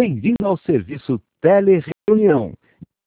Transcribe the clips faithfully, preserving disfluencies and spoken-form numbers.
Bem-vindo ao serviço Telereunião.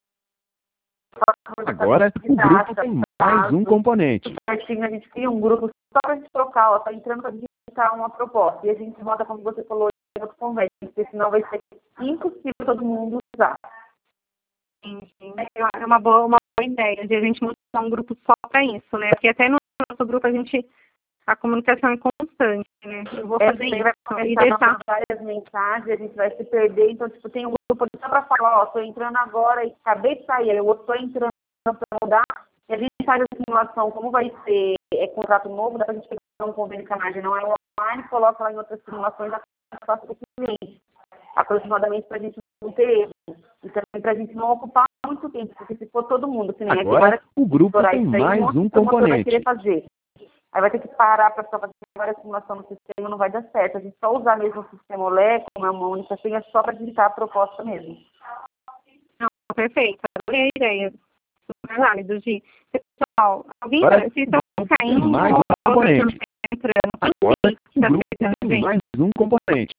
Agora, o grupo tem mais um componente. A gente cria um grupo só para a gente trocar, ó, tá entrando para digitar uma proposta. E a gente bota, como você falou, em outro convênio, porque senão vai ser impossível todo mundo usar. Sim, sim. É uma boa, uma boa ideia de a gente montar um grupo só para isso, né? Porque até no nosso grupo a gente, a comunicação é constante, né? Eu vou fazer isso. Vai e deixar várias mensagens, a gente vai se perder. Então, tipo, tem um grupo só para falar, ó, tô entrando agora e acabei de sair, eu tô entrando para mudar. E a gente faz a simulação, como vai ser é, contrato novo, dá pra gente pegar um convênio que a margem não é online, coloca lá em outras simulações, dá para o cliente. Aproximadamente para a gente não ter erro. E também para a gente não ocupar muito tempo, porque se for todo mundo, que nem agora, aqui, o grupo tem mais um, um componente. Vai querer fazer. Aí vai ter que parar para fazer várias simulações no sistema, não vai dar certo. A gente só usar mesmo o sistema O L E, como é uma única senha, só para digitar a proposta mesmo. Não, perfeito. Adorei a ideia. Super válido, Gi. Pessoal, alguém agora, se estão caindo, mais um componente. Entrando. Agora, o grupo tem mais um componente.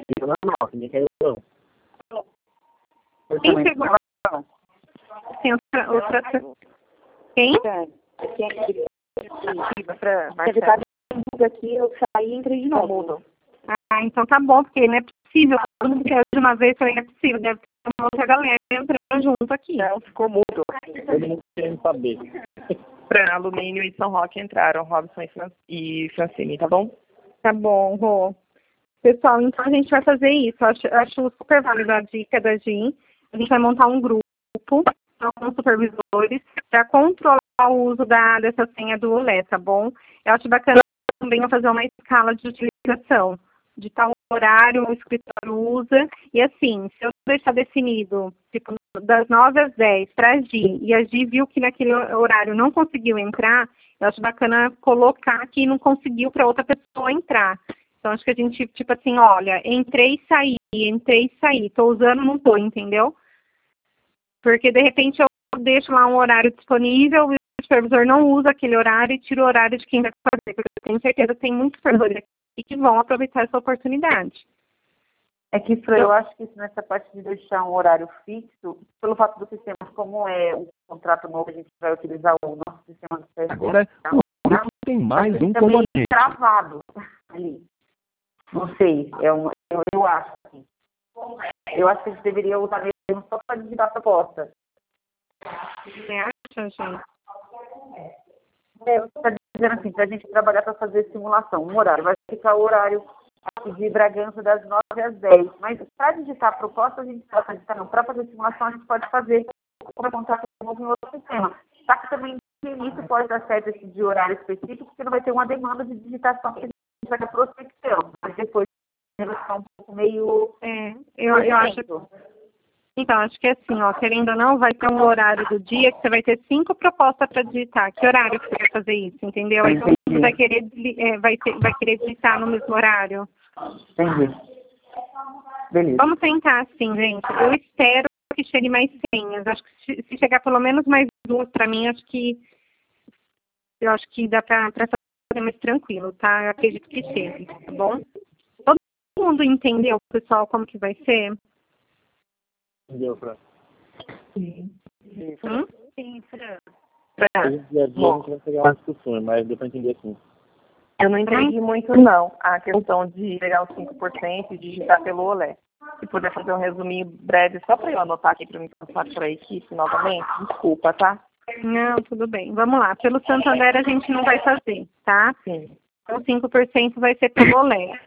Quem chegou? Tem outra, outra... Quem? Aqui, eu saí e entrei de novo. Ah, então tá bom, porque não é possível. Todo mundo quer de uma vez, também é possível. Deve ter uma outra galera entrando junto aqui. Não, ficou mudo. Todo mundo querendo saber. Para Alumínio e São Roque entraram, Robson e Francine, tá bom? Tá bom, Rô. Pessoal, então a gente vai fazer isso. Eu acho, eu acho super válida a dica da Gi. A gente vai montar um grupo com supervisores para controlar o uso da, dessa senha do O L E, tá bom? Eu acho bacana também fazer uma escala de utilização, de tal horário o escritório usa, e assim, se eu deixar definido, tipo, das nove às dez para a Gi, e a Gi viu que naquele horário não conseguiu entrar, eu acho bacana colocar que não conseguiu para outra pessoa entrar. Então, acho que a gente, tipo assim, olha, entrei e saí, entrei e saí, tô usando, não tô, entendeu? Porque, de repente, eu deixo lá um horário disponível, o supervisor não usa aquele horário e tira o horário de quem vai fazer, porque eu tenho certeza que tem muitos supervisores aqui que vão aproveitar essa oportunidade. É que, Fran, eu acho que isso nessa parte de deixar um horário fixo, pelo fato do sistema, como é um contrato novo, a gente vai utilizar o nosso sistema de serviço. Agora, o grupo tem mais um componente. Travado ali. Não sei, é um, eu, eu acho assim. Eu acho que a gente deveria usar mesmo só para digitar a proposta. Você acha, gente? É, você está dizendo assim, para a gente trabalhar para fazer simulação, um horário. Vai ficar o horário de Bragança das nove às dez. Mas para digitar a proposta, a gente pode digitar, não. Para fazer simulação, a gente pode fazer como contrato novo em outro sistema. Só que também no início pode dar certo esse de horário específico, porque não vai ter uma demanda de digitação, porque a gente vai ter prospecção. Mas depois vai ficar um pouco meio... É, eu, eu acho... Então, acho que é assim, ó, querendo ou não, vai ter um horário do dia que você vai ter cinco propostas para digitar. Que horário que você vai fazer isso, entendeu? Aí todo mundo vai querer, é, vai, ter, vai querer digitar no mesmo horário. Entendi. Beleza. Vamos tentar assim, gente. Eu espero que chegue mais senhas. Acho que se chegar pelo menos mais duas para mim, acho que eu acho que dá para fazer mais tranquilo, tá? Eu acredito que chegue, tá bom? Todo mundo entendeu, pessoal, como que vai ser? Entendeu, Fran? Sim. Hum? Sim, Fran. A gente já viu, a gente vai pegar uma discussão, mas deu para entender assim. Eu não entendi muito, não, a questão de pegar os cinco por cento e digitar pelo O L E. Se puder fazer um resuminho breve, só para eu anotar aqui para mim passar para a equipe novamente. Desculpa, tá? Não, tudo bem. Vamos lá. Pelo Santander a gente não vai fazer, tá? Sim. Então cinco por cento vai ser pelo O L E.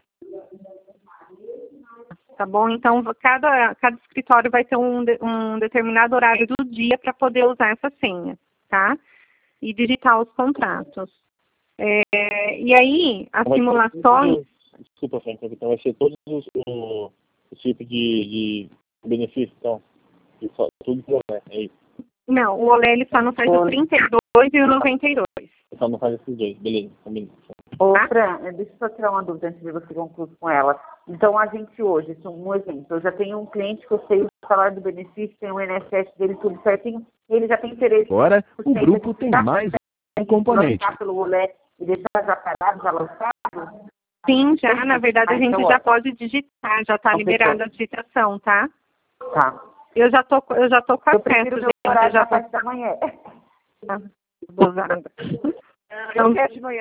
Tá bom? Então, cada, cada escritório vai ter um, um determinado horário do dia para poder usar essa senha, tá? E digitar os contratos. É, e aí, as Vai simulações... Ser, desculpa, Frank, então vai ser todos os, os, os tipos de, de benefícios, então? Tudo que é, é isso? Não, o O L E ele só não faz o trinta e dois e o noventa e dois. Só não faz esses dois, beleza, combina. Ô, Fran, deixa eu só tirar uma dúvida antes de você concluir com ela. Então, a gente hoje, um exemplo, eu já tenho um cliente que eu sei o salário do benefício, tem o I N S S dele tudo certinho, ele já tem interesse... Agora, o grupo tem mais um componente. Pelo O L E e deixar já parado, já lançado, Sim, já, na verdade, a Ah, gente então, já ó. pode digitar, já está Então, liberada a digitação, tá? Tá. Eu já tô, eu já tô com Eu acesso, prefiro ver gente, o eu horário já da tô... parte da manhã. Gozada. Eu quero de manhã.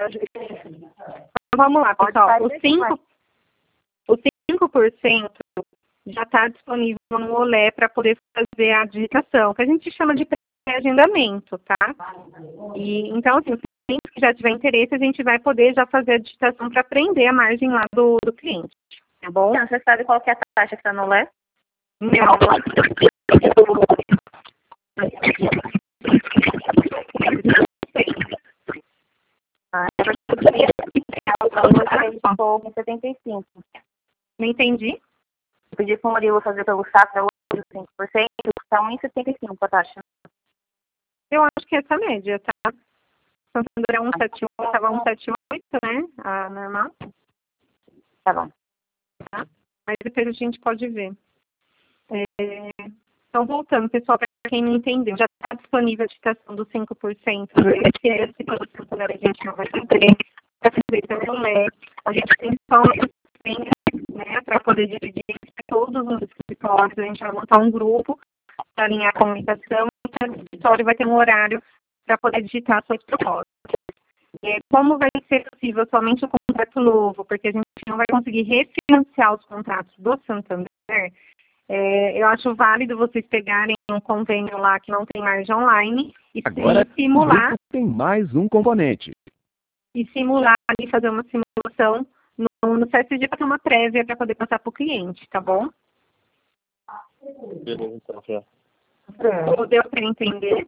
Vamos lá, Pode pessoal. sair O desse cinco, o cinco por cento já está disponível no Olé para poder fazer a digitação, que a gente chama de pré-agendamento, tá? E, então, assim, se que já tiver interesse, a gente vai poder já fazer a digitação para prender a margem lá do, do cliente, tá bom? Então, você sabe qual que é a taxa que está no Lé? Não. Ah, eu setenta e cinco. Não entendi. Eu pedi para o Murilo fazer pelo Safra hoje cinco por cento, está um vírgula setenta e cinco a taxa. Eu acho que é essa média, tá? Santander é um vírgula setenta e oito, estava um vírgula setenta e oito, né? A normal. Tá bom. Tá? Mas depois a gente pode ver. É... Então, voltando, pessoal, para quem não entendeu, já está disponível a digitação dos cinco por cento. Esse é esse pelo Santander a gente não vai fazer. Para fazer pelo Lé, a gente tem só uma, né, para poder dividir todos os escritórios. A gente vai montar um grupo para alinhar a comunicação. Cada escritório vai ter um horário para poder digitar suas propostas. É, como vai ser possível somente o contrato novo, porque a gente não vai conseguir refinanciar os contratos do Santander, é, eu acho válido vocês pegarem um convênio lá que não tem margem online e, Agora, e simular, o grupo tem mais um componente. e simular e fazer uma simulação no, no C S G para ter uma prévia para poder passar para o cliente, tá bom? Beleza, então, já. Ou deu para entender?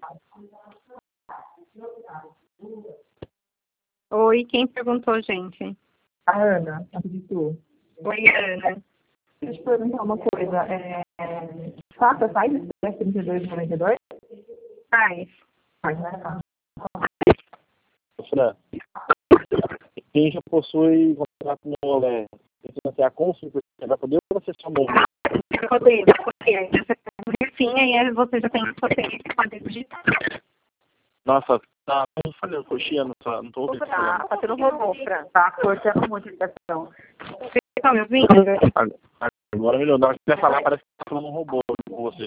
Oi, quem perguntou, gente? A Ana, acreditou. Oi, Ana. Deixa eu te perguntar uma coisa. É, Faça, faz esse trinta e dois e noventa e dois? Faz. Faz, né? Fran, quem já possui contrato no Olé, financiar com cinco por cento, vai poder ou você só novo? Vai poder, vai poder. Aí você tem um refim, aí você já tem que poder poder digitar. Nossa, tá falhando, coxinha, não tô, não tô ouvindo. Tá, tá tendo robô, Fran. Tá cortando muito a ligação. Você está me ouvindo? Agora melhor, na hora que você falar, parece que tá falando um robô com você.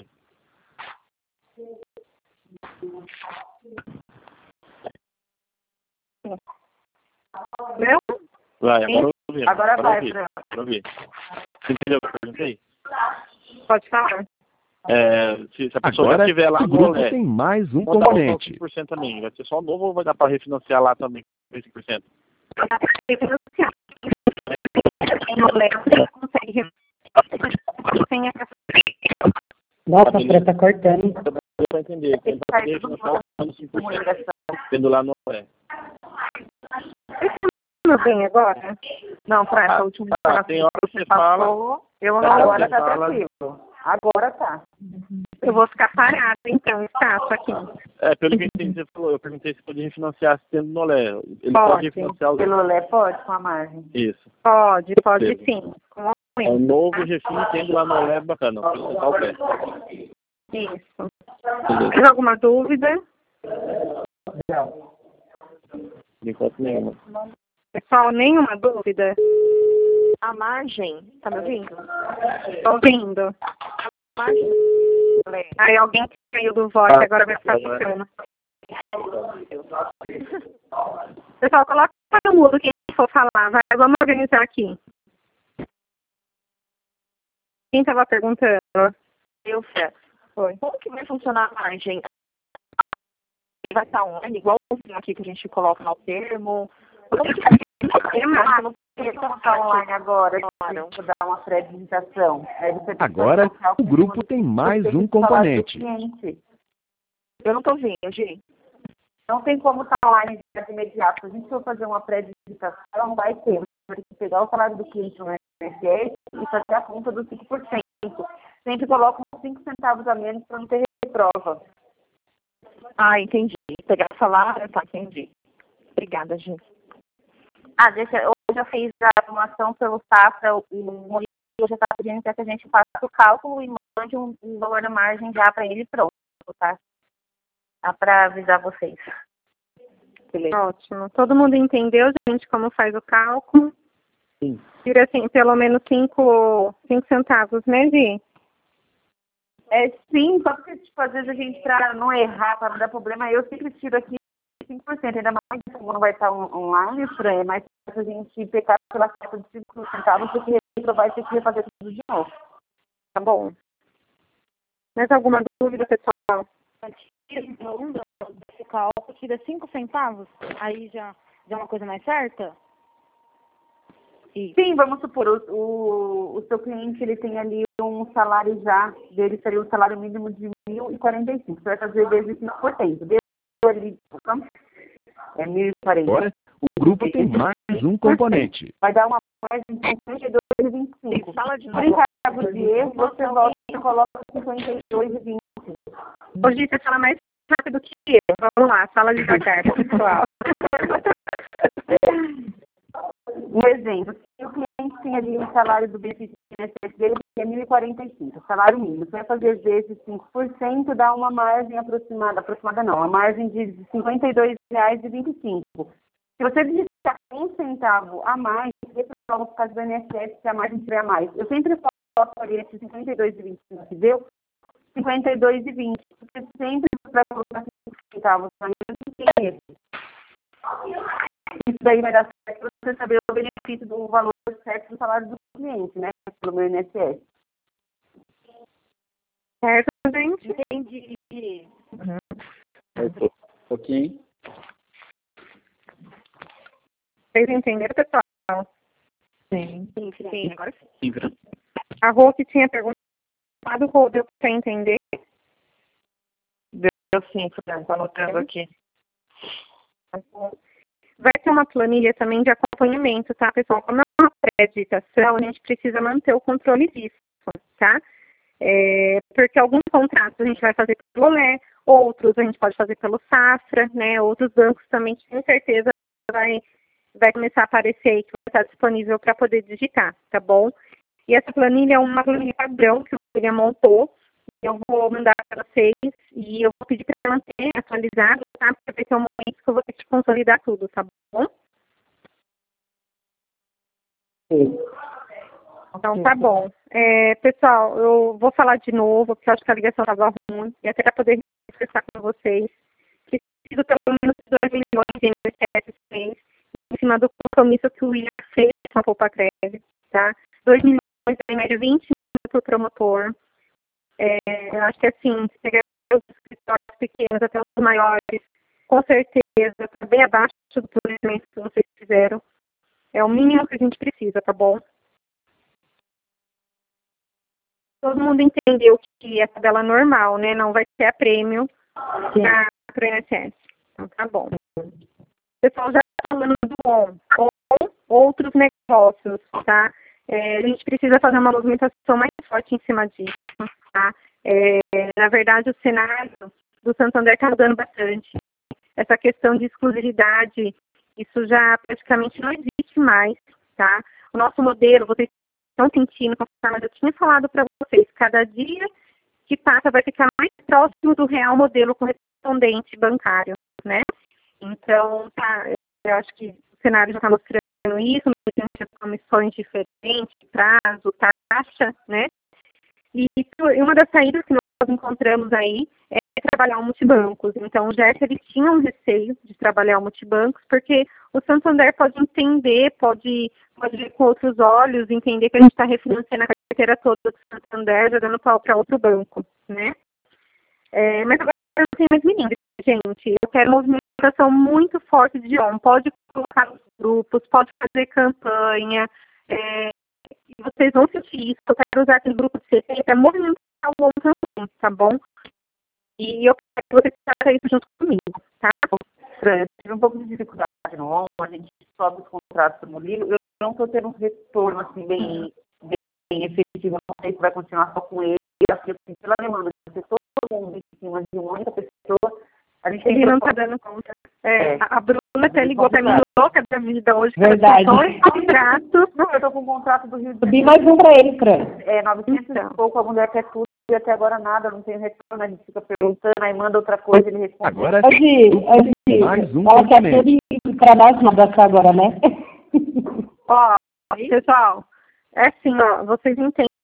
Meu? Vai, agora eu ouvi. Agora eu vai, ouvi, Fran. agora eu ouvi. Você entendeu o que eu perguntei? Pode falar. É, se, se a pessoa Agora, já estiver lá o no grupo Olé, tem mais um vamos dar só componente. cinco por cento também. Vai ser só novo ou vai dar para refinanciar lá também com cinco por cento? Você consegue sem essa... Nossa, a Fran tá cortando. Deu para entender. Que ele vai poder refinanciar com cinco por cento. Tendo lá no Olé. Não bem agora? Não, Fran, essa última Ah, tem hora que você fala. passou, eu não, Tá, agora você tá fala. tranquilo. Agora tá. Eu vou ficar parada, então, estátua aqui. É, pelo que eu entendi, você falou, eu perguntei se podia refinanciar tendo no Olé. Ele pode, Pode. refinanciar os... Pelo Lé pode, com a margem. Isso. Pode, pode Beleza. sim. Com É um novo refim tendo lá no Olé bacana. Vou sentar o pé. isso. Mais alguma dúvida? Não. Por enquanto nenhuma. Pessoal, nenhuma dúvida? A margem, tá me ouvindo? Tô ouvindo. A margem. Aí alguém que caiu do voz agora vai ficar ficando. Pessoal, coloca para o mudo quem for falar. Vai, vamos organizar aqui. Quem estava perguntando? Eu, Fran. Foi. Como que vai funcionar a margem? Vai estar online, igual aqui que a gente coloca no termo? Como que vai É, mas não precisa colocar online agora, claro. Vou dar uma pré-digitação. Aí você tem que Agora, colocar o grupo tem mais um componente. Eu não tô vendo, gente. Não tem como estar online de imediato. Se a gente for fazer uma pré-digitação, vai ter. Vai ter que pegar o salário do cliente no I N S S e fazer a conta dos cinco por cento. Sempre coloca uns cinco centavos a menos para não ter reprova. Ah, entendi. Pegar o salário, tá, entendi. Obrigada, gente. Ah, deixa, eu já fiz a formação pelo Safra, o Murilo já está pedindo que a gente faça o cálculo e mande um, um valor da margem já para ele pronto, tá? Dá para avisar vocês. Beleza. Ótimo. Todo mundo entendeu, gente, como faz o cálculo? Sim. Tira, assim, pelo menos cinco centavos, né, Gi? É, sim, só porque, tipo, às vezes a gente, pra não errar, pra não dar problema, eu sempre tiro aqui cinco por cento, ainda mais como não vai estar on online, Fran, é mais fácil a gente pecar pela taxa de cinco centavos, porque vai ter que refazer tudo de novo. Tá bom. Mais alguma dúvida, pessoal? Então, desse cálculo tira cinco centavos, aí já, já é uma coisa mais certa? Isso. Sim, vamos supor, o, o, o seu cliente, ele tem ali um salário já, dele seria um salário mínimo de mil e quarenta e cinco, você vai fazer vezes cinco por cento. Dele, é mil e quarenta. Agora, o grupo tem mais um componente. Vai dar uma margem de cinquenta e dois e vinte e cinco. Por encargo de erro, você volta e coloca cinquenta e dois e vinte e cinco. Hoje você fala mais rápido que eu. Vamos lá, fala devagar, pessoal. Um exemplo, se o cliente tem ali um salário do benefício dele, que é mil e quarenta e cinco, salário mínimo, você vai fazer vezes cinco por cento, dá uma margem aproximada, aproximada não, uma margem de cinquenta e dois reais e vinte e cinco. Se você digitar um centavo a mais, pessoal, no caso do I N S S, se a margem tiver a mais, eu sempre coloco ali esse cinquenta e dois e vinte e cinco que deu, cinquenta e dois e vinte, porque sempre vai colocar cinco centavos, mas não tem esse. Isso daí vai dar certo para você saber o benefício do valor certo do salário do cliente, né? Pelo meu I N S S. Certo, gente? Entendi. Uhum. Ok. Vocês entenderam, pessoal? Sim. Sim, sim, agora sim. A Rô que tinha perguntado, Rô, deu para entender? Deu sim, Fran, tô anotando aqui. Vai ter uma planilha também de acompanhamento, tá, pessoal? Como é uma pré-digitação, a gente precisa manter o controle disso, tá? É, porque alguns contratos a gente vai fazer pelo Olé, outros a gente pode fazer pelo Safra, né? Outros bancos também, com certeza, vai, vai começar a aparecer aí, que vai estar disponível para poder digitar, tá bom? E essa planilha é uma planilha padrão que o William montou. Eu vou mandar para vocês e eu vou pedir para manter atualizado, tá? Porque vai ter um momento que eu vou ter que consolidar tudo, tá bom? Sim. Então, tá bom. É, pessoal, eu vou falar de novo, porque eu acho que a ligação estava ruim, e até para poder expressar com vocês. Preciso pelo menos dois milhões de I N S S mês, em cima do compromisso que o William fez com a Poupa Crédito, tá? dois milhões, em média, vinte mil por promotor. É, eu acho que assim, se pegar os escritórios pequenos até os maiores, com certeza, está bem abaixo do planejamento que vocês fizeram. É o mínimo que a gente precisa, tá bom? Todo mundo entendeu que é a tabela normal, né? Não vai ser a prêmio para o I N S S. Então, tá bom. O pessoal já está falando do on, ou outros negócios, tá? É, a gente precisa fazer uma movimentação mais forte em cima disso, tá? É, na verdade, o cenário do Santander está mudando bastante. Essa questão de exclusividade, isso já praticamente não existe mais, tá? O nosso modelo, vocês estão sentindo, mas eu tinha falado para vocês, cada dia que passa vai ficar mais próximo do real modelo correspondente bancário, né? Então, tá, eu acho que o cenário já está mostrando isso, mediante comissões diferentes, prazo, taxa, né? E uma das saídas que nós encontramos aí é trabalhar o multibancos. Então, o G E R, ele tinha um receio de trabalhar o multibancos, porque o Santander pode entender, pode, pode ver com outros olhos, entender que a gente está refinanciando a carteira toda do Santander, jogando pau para outro banco, né? É, mas agora não tem mais menino, gente. Eu quero uma movimentação muito forte de on. Pode colocar nos grupos, pode fazer campanha, é, e vocês vão sentir isso. Eu quero usar aquele grupo de C T para movimentar o on também, tá bom? E eu quero que vocês façam isso junto comigo, tá? Eu tive um pouco de dificuldade no on, a gente sobe os contratos no livro, eu não estou tendo um retorno assim bem, bem efetivo, não sei se vai continuar só com ele, assim, pela demanda de ser todo mundo em cima de uma única pessoa, a gente ele tem não está dando conta. É, é. A Bruna até ligou para mim, louca da vida hoje, que Verdade. ela tem dois contratos. Não, eu estou com um contrato do Rio de Subi Janeiro, mais um para ele, Fran. é novecentos Então. e pouco, a mulher quer tudo, e até agora nada, não tem retorno, a gente fica perguntando, aí manda outra coisa, ele responde. Agora, Hoje, hoje mais um ela quer componente. tudo para nós nada até agora, né? Ó, pessoal, é assim, ó, vocês entendem